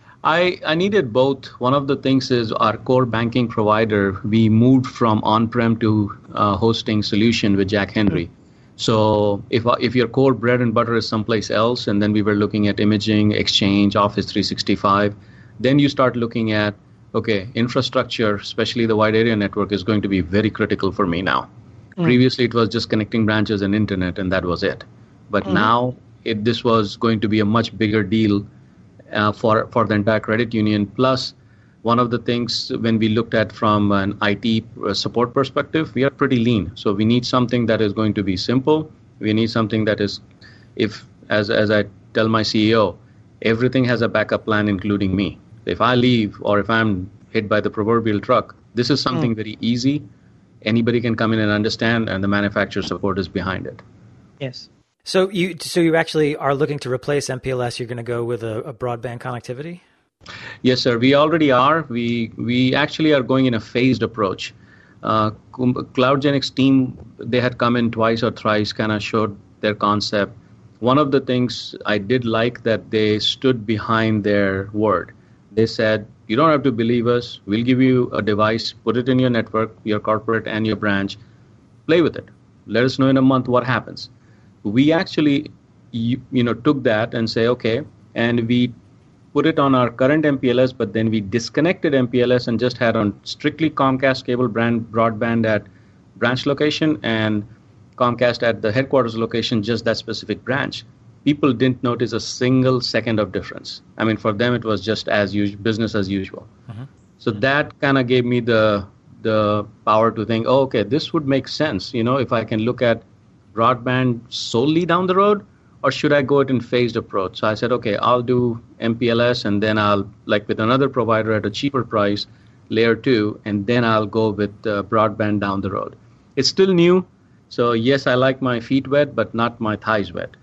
I needed both. One of the things is our core banking provider, we moved from on-prem to hosting solution with Jack Henry. Mm-hmm. So if your core bread and butter is someplace else, and then we were looking at imaging, Exchange, Office 365, then you start looking at, okay, infrastructure, especially the wide area network, is going to be very critical for me now. Mm. Previously, it was just connecting branches and internet, and that was it. But now this was going to be a much bigger deal for the entire credit union. Plus, one of the things when we looked at from an IT support perspective, we are pretty lean. So we need something that is going to be simple. We need something that is, as I tell my CEO, everything has a backup plan, including me. If I leave or if I'm hit by the proverbial truck, this is something very easy. Anybody can come in and understand, and the manufacturer support is behind it. Yes. So you actually are looking to replace MPLS. You're going to go with a broadband connectivity? Yes, sir. We already are. We actually are going in a phased approach. CloudGenix team, they had come in twice or thrice, kind of showed their concept. One of the things I did like that they stood behind their word. They said, you don't have to believe us. We'll give you a device, put it in your network, your corporate and your branch. Play with it. Let us know in a month what happens. We actually, took that and say, okay, and we put it on our current MPLS, but then we disconnected MPLS and just had on strictly Comcast cable broadband at branch location and Comcast at the headquarters location, just that specific branch. People didn't notice a single second of difference. For them, it was just business as usual. Mm-hmm. So that kind of gave me the power to think, okay, this would make sense. If I can look at broadband solely down the road, or should I go it in phased approach? So I said, okay, I'll do MPLS, and then I'll, like with another provider at a cheaper price, layer 2, and then I'll go with broadband down the road. It's still new. So yes, I like my feet wet, but not my thighs wet.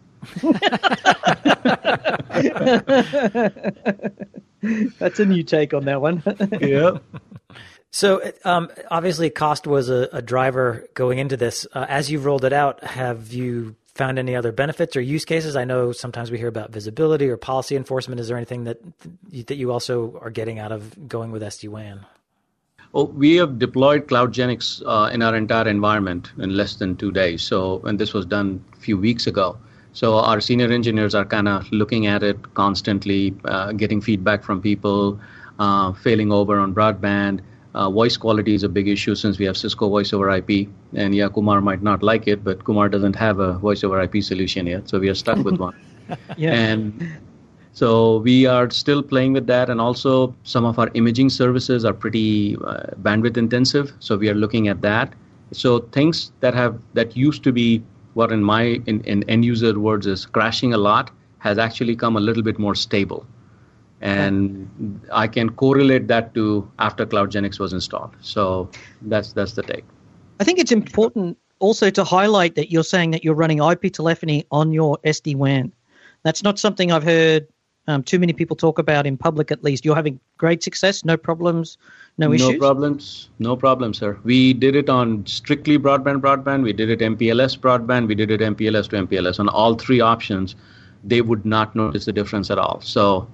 That's a new take on that one. Yeah. So obviously cost was a driver going into this. As you've rolled it out, have you found any other benefits or use cases? I know sometimes we hear about visibility or policy enforcement. Is there anything that you also are getting out of going with SD-WAN? Oh, we have deployed CloudGenix in our entire environment in less than 2 days. And this was done a few weeks ago. So our senior engineers are kind of looking at it constantly, getting feedback from people, failing over on broadband. Voice quality is a big issue since we have Cisco voice over IP. And yeah, Kumar might not like it, but Kumar doesn't have a voice over IP solution yet. So we are stuck with one. Yeah. And so we are still playing with that. And also some of our imaging services are pretty bandwidth intensive. So we are looking at that. So things that used to be what in end user words is crashing a lot has actually come a little bit more stable. And I can correlate that to after CloudGenix was installed. So that's the take. I think it's important also to highlight that you're saying that you're running IP telephony on your SD-WAN. That's not something I've heard too many people talk about in public, at least. You're having great success, no problems, no issues? No problems, sir. We did it on strictly broadband. We did it MPLS broadband. We did it MPLS to MPLS. On all three options, they would not notice the difference at all. So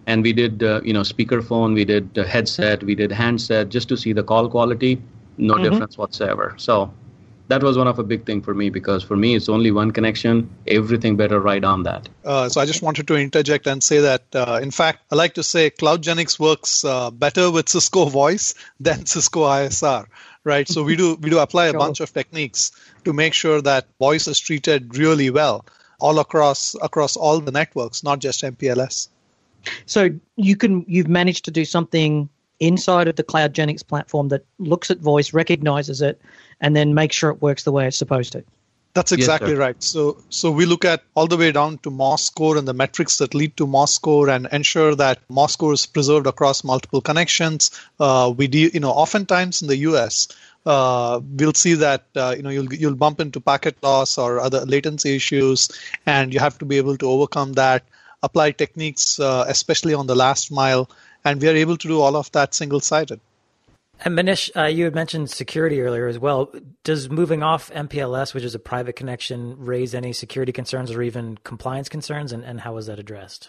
And we did, speakerphone, we did headset, we did handset, just to see the call quality, no difference whatsoever. So that was one of a big thing for me, because for me, it's only one connection, everything better right on that. So I just wanted to interject and say that, in fact, I like to say CloudGenix works better with Cisco Voice than Cisco ISR, right? So we do apply a bunch of techniques to make sure that voice is treated really well all across all the networks, not just MPLS. So you've managed to do something inside of the CloudGenix platform that looks at voice, recognizes it, and then makes sure it works the way it's supposed to. That's exactly right. So we look at all the way down to MOS score and the metrics that lead to MOS score, and ensure that MOS score is preserved across multiple connections. Oftentimes in the US, we'll see that you'll bump into packet loss or other latency issues, and you have to be able to overcome that. Apply techniques, especially on the last mile, and we are able to do all of that single-sided. And Manish, you had mentioned security earlier as well. Does moving off MPLS, which is a private connection, raise any security concerns or even compliance concerns, and how is that addressed?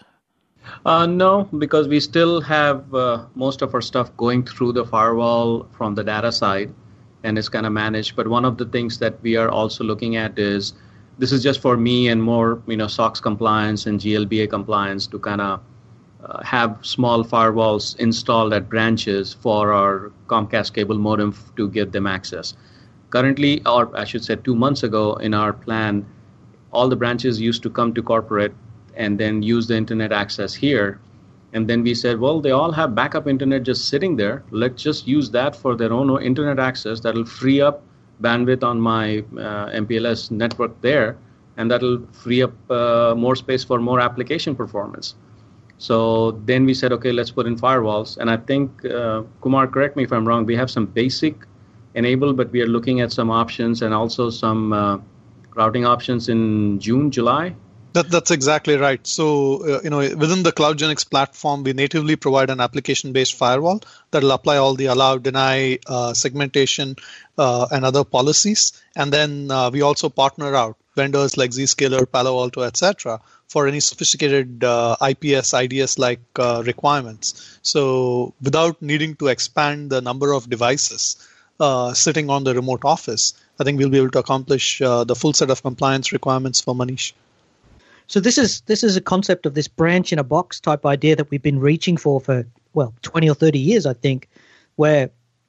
No, because we still have most of our stuff going through the firewall from the data side, and it's kind of managed. But one of the things that we are also looking at is, this is just for me and more, SOX compliance and GLBA compliance, to kind of have small firewalls installed at branches for our Comcast cable modem to give them access. Currently, or I should say 2 months ago, in our plan, all the branches used to come to corporate and then use the internet access here. And then we said, well, they all have backup internet just sitting there. Let's just use that for their own internet access. That'll free up bandwidth on my MPLS network there, and that'll free up more space for more application performance. So then we said, okay, let's put in firewalls. And I think, Kumar, correct me if I'm wrong, we have some basic enabled, but we are looking at some options and also some routing options in June, July. That's exactly right. So, within the CloudGenix platform, we natively provide an application-based firewall that will apply all the allow, deny, segmentation, and other policies. And then we also partner out vendors like Zscaler, Palo Alto, etc., for any sophisticated IPS, IDS-like requirements. So, without needing to expand the number of devices sitting on the remote office, I think we'll be able to accomplish the full set of compliance requirements for Manish. So this is a concept of this branch in a box type idea that we've been reaching for 20 or 30 years, I think, where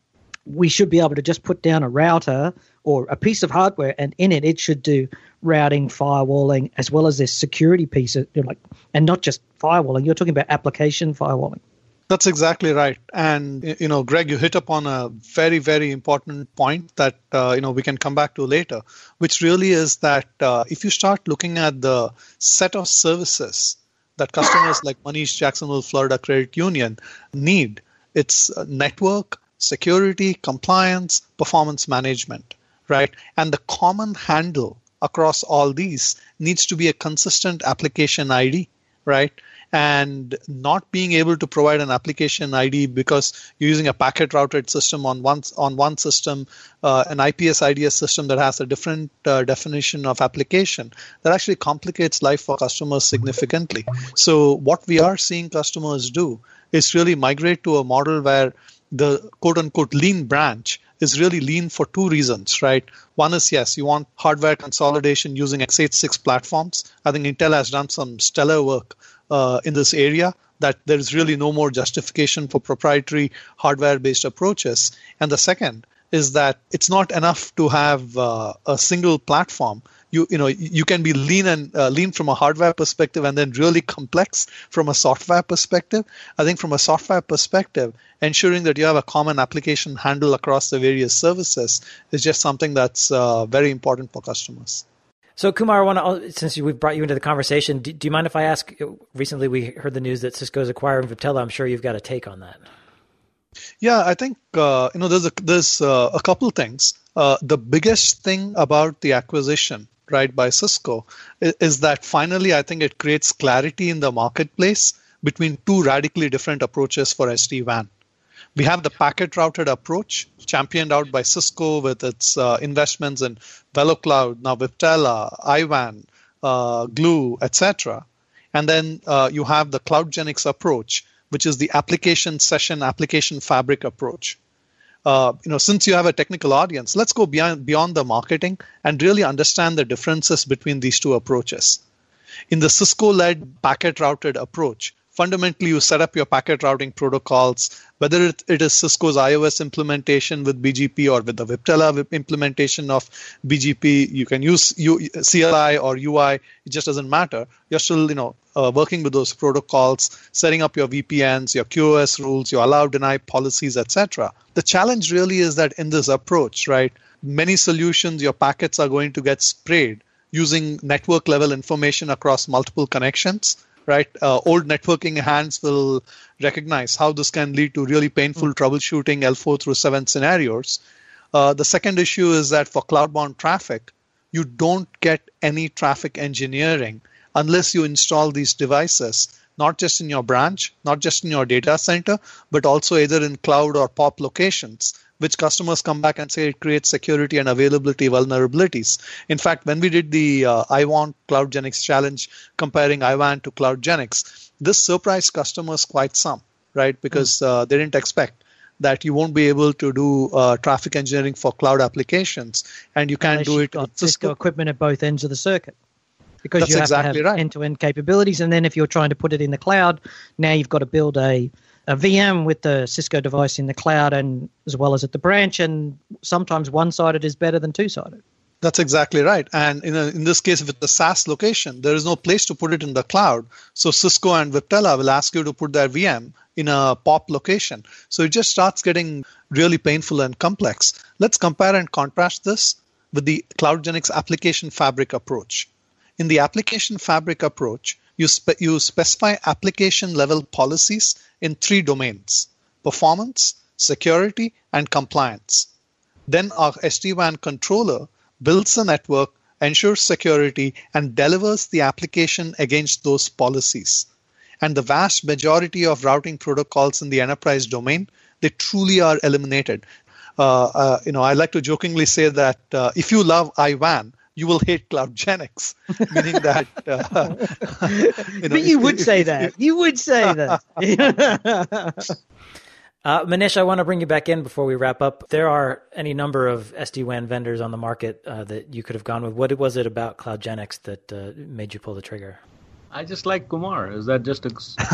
we should be able to just put down a router or a piece of hardware, and in it should do routing, firewalling, as well as this security piece, and not just firewalling. You're talking about application firewalling. That's exactly right. And, Greg, you hit upon a very, very important point that, we can come back to later, which really is that if you start looking at the set of services that customers like Manish, Jacksonville, Florida Credit Union need, it's network, security, compliance, performance management, right? And the common handle across all these needs to be a consistent application ID, right? And not being able to provide an application ID because you're using a packet routed system on one system, an IPS IDS system that has a different definition of application, that actually complicates life for customers significantly. So what we are seeing customers do is really migrate to a model where the quote-unquote lean branch is really lean for two reasons, right? One is, yes, you want hardware consolidation using x86 platforms. I think Intel has done some stellar work in this area, that there is really no more justification for proprietary hardware-based approaches. And the second is that it's not enough to have a single platform. You can be lean from a hardware perspective and then really complex from a software perspective. I think from a software perspective, ensuring that you have a common application handle across the various services is just something that's very important for customers. So, Kumar, since we've brought you into the conversation, do you mind if I ask, recently we heard the news that Cisco is acquiring Viptela. I'm sure you've got a take on that. Yeah, I think, there's a couple things. The biggest thing about the acquisition, right, by Cisco is that finally, I think it creates clarity in the marketplace between two radically different approaches for SD-WAN. We have the packet routed approach championed out by Cisco with its investments in VeloCloud, now Viptela, IWAN, Glue, etc. And then you have the CloudGenix approach, which is the application session, application fabric approach. Since you have a technical audience, let's go beyond the marketing and really understand the differences between these two approaches. In the Cisco-led packet routed approach, fundamentally you set up your packet routing protocols, whether it is Cisco's iOS implementation with BGP or with the Viptela implementation of BGP. You can use CLI or UI. It just doesn't matter. You're still working with those protocols, setting up your VPNs, your QoS rules, your allow deny policies, etc. The challenge really is that in this approach, right, many solutions, your packets are going to get sprayed using network level information across multiple connections. Right, old networking hands will recognize how this can lead to really painful troubleshooting L4 through 7 scenarios. The second issue is that for cloud-bound traffic, you don't get any traffic engineering unless you install these devices, not just in your branch, not just in your data center, but also either in cloud or POP locations, which customers come back and say it creates security and availability vulnerabilities. In fact, when we did the IWAN CloudGenix challenge comparing IWAN to CloudGenix, this surprised customers quite some, right? Because they didn't expect that you won't be able to do traffic engineering for cloud applications, and you can't do it with Cisco Cisco equipment at both ends of the circuit. Because That's you have exactly to have right. end-to-end capabilities, and then if you're trying to put it in the cloud, now you've got to build a VM with the Cisco device in the cloud and as well as at the branch, and sometimes one-sided is better than two-sided. That's exactly right. And in this case, with the SaaS location, there is no place to put it in the cloud. So Cisco and Viptela will ask you to put their VM in a POP location. So it just starts getting really painful and complex. Let's compare and contrast this with the CloudGenix application fabric approach. In the application fabric approach, you specify application level policies in 3 domains: performance, security, and compliance. Then our SD-WAN controller builds the network, ensures security, and delivers the application against those policies. And the vast majority of routing protocols in the enterprise domain, they truly are eliminated. I like to jokingly say that if you love IWAN, you will hate CloudGenix, meaning that. But you would say that. You would say that. Manish, I want to bring you back in before we wrap up. There are any number of SD-WAN vendors on the market that you could have gone with. What was it about CloudGenix that made you pull the trigger? I just like Kumar. Is that just a...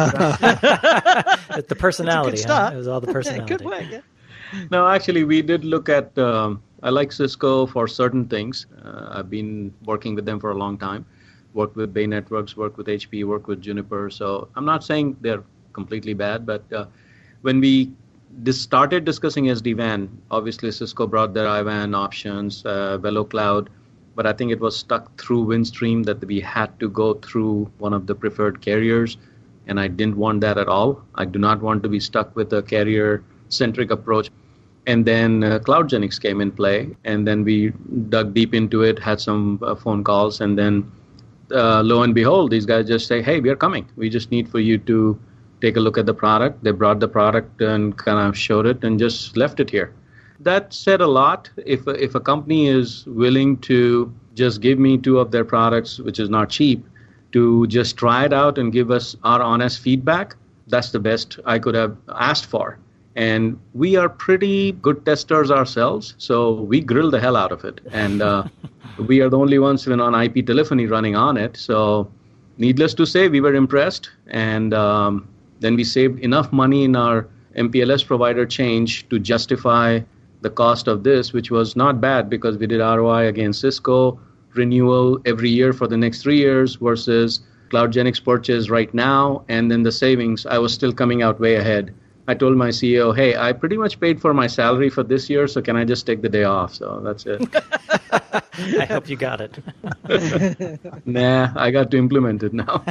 The personality. It's a good start. Huh? It was all the personality. Good work, yeah. No, actually, we did look at... I like Cisco for certain things. I've been working with them for a long time. Worked with Bay Networks, worked with HP, worked with Juniper. So I'm not saying they're completely bad, but when we started discussing SD-WAN, obviously Cisco brought their IWAN options, VeloCloud, but I think it was stuck through Windstream that we had to go through one of the preferred carriers, and I didn't want that at all. I do not want to be stuck with a carrier-centric approach. And then CloudGenix came in play, and then we dug deep into it, had some phone calls, and then lo and behold, these guys just say, hey, we are coming. We just need for you to take a look at the product. They brought the product and kind of showed it and just left it here. That said a lot. If a company is willing to just give me 2 of their products, which is not cheap, to just try it out and give us our honest feedback, that's the best I could have asked for. And we are pretty good testers ourselves, so we grill the hell out of it. And we are the only ones even on IP telephony running on it. So needless to say, we were impressed. And then we saved enough money in our MPLS provider change to justify the cost of this, which was not bad because we did ROI against Cisco, renewal every year for the next 3 years versus CloudGenix purchase right now. And then the savings, I was still coming out way ahead. I told my CEO, hey, I pretty much paid for my salary for this year, so can I just take the day off? So that's it. I hope you got it. Nah, I got to implement it now.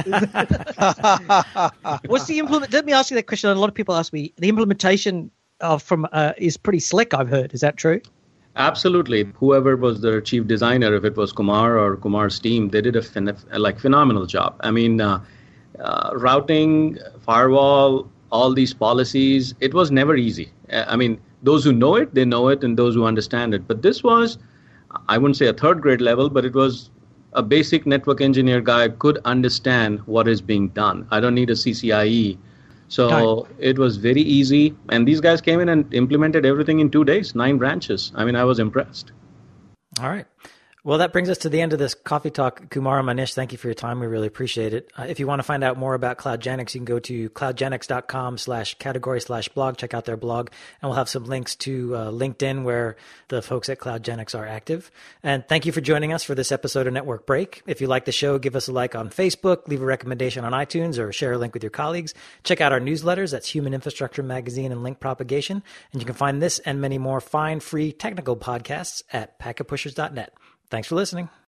What's the implement? Let me ask you that question. A lot of people ask me. The implementation is pretty slick, I've heard. Is that true? Absolutely. Whoever was the chief designer, if it was Kumar or Kumar's team, they did a phenomenal job. I mean, routing, firewall, all these policies, it was never easy. I mean, those who know it, they know it, and those who understand it. But this was, I wouldn't say a third grade level, but it was a basic network engineer guy could understand what is being done. I don't need a CCIE. So it was very easy. And these guys came in and implemented everything in 2 days, 9 branches. I mean, I was impressed. All right. Well, that brings us to the end of this coffee talk. Kumar and Manish, thank you for your time. We really appreciate it. If you want to find out more about CloudGenix, you can go to cloudgenix.com/category/blog. Check out their blog, and we'll have some links to LinkedIn where the folks at CloudGenix are active. And thank you for joining us for this episode of Network Break. If you like the show, give us a like on Facebook, leave a recommendation on iTunes, or share a link with your colleagues. Check out our newsletters. That's Human Infrastructure Magazine and Link Propagation. And you can find this and many more fine, free technical podcasts at packetpushers.net. Thanks for listening.